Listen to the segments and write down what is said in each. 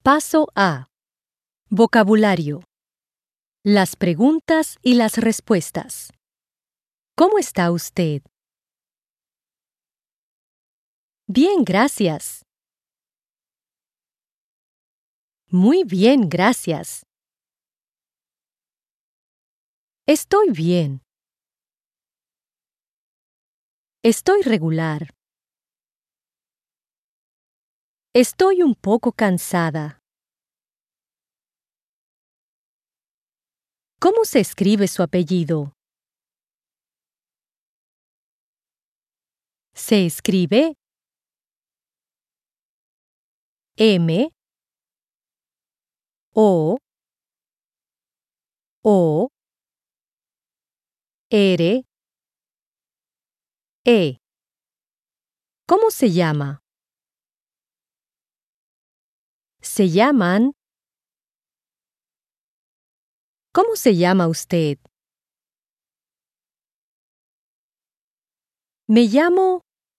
Paso A. Vocabulario. Las preguntas y las respuestas. ¿Cómo está usted? Bien, gracias. Muy bien, gracias. Estoy bien. Estoy regular. Estoy un poco cansada. ¿Cómo se escribe su apellido? Se escribe M O O R E. ¿Cómo se llama? Se llaman. ¿Cómo se llama usted? Me llamo.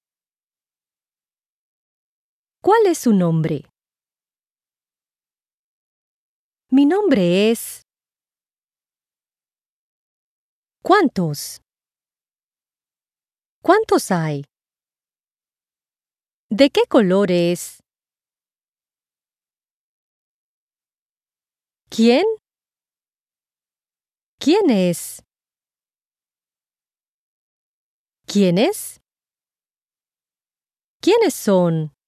¿Cuál es su nombre? Mi nombre es. ¿Cuántos? ¿Cuántos hay? ¿De qué color es? ¿Quién? ¿Quién es? ¿Quiénes? ¿Quiénes son?